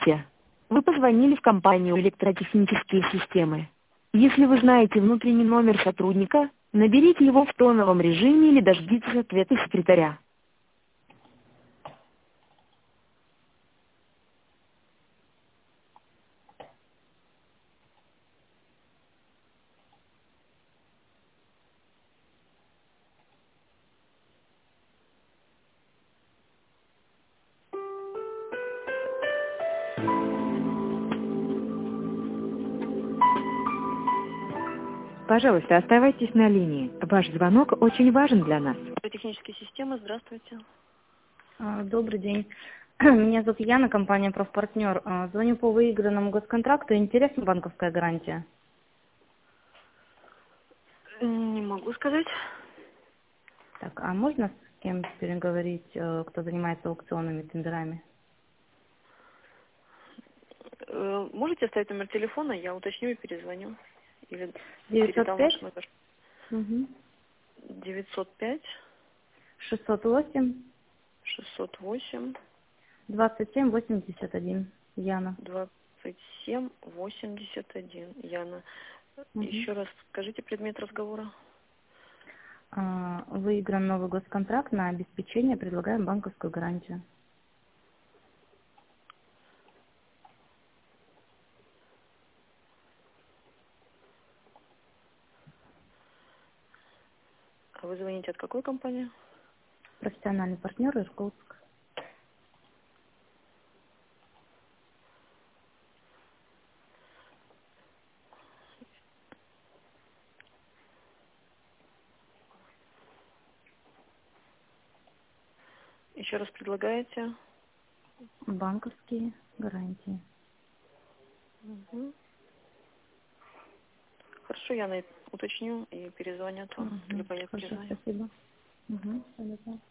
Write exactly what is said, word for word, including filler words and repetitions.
Здравствуйте. Вы позвонили в компанию «Электротехнические системы». Если вы знаете внутренний номер сотрудника, наберите его в тоновом режиме или дождитесь ответа секретаря. Пожалуйста, оставайтесь на линии. Ваш звонок очень важен для нас. Технические системы, здравствуйте. А, Добрый день. Меня зовут Яна, компания «Профпартнер». А, Звоню по выигранному госконтракту. Интересна банковская гарантия? Не могу сказать. Так, а можно с кем переговорить, э, кто занимается аукционными тендерами? Э, Можете оставить номер телефона, я уточню и перезвоню. Или девятьсот передам пять ваш номер. угу. девятьсот пять шестьсот восемь шестьсот восемь двадцать семь восемьдесят один. Яна. двадцать семь восемьдесят один. Яна. Угу. Еще раз скажите предмет разговора. А, Выигран новый госконтракт на обеспечение. Предлагаем банковскую гарантию. А вы звоните от какой компании? Профессиональный партнер Иркутск. Еще раз предлагаете? Банковские гарантии. Угу. Хорошо, я на- уточню и перезвонят вам. Угу. Либо я Хорошо, перезвоню. спасибо. Угу.